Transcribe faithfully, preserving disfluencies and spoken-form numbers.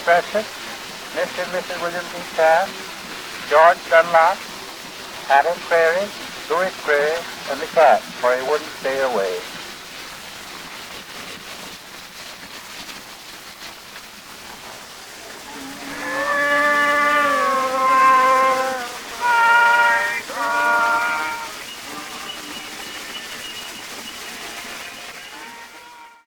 Prescott, Mister and Missus William D. Taft, George Dunlop, Hattie Prairie, Louis Gray, and the cat, for he wouldn't stay away.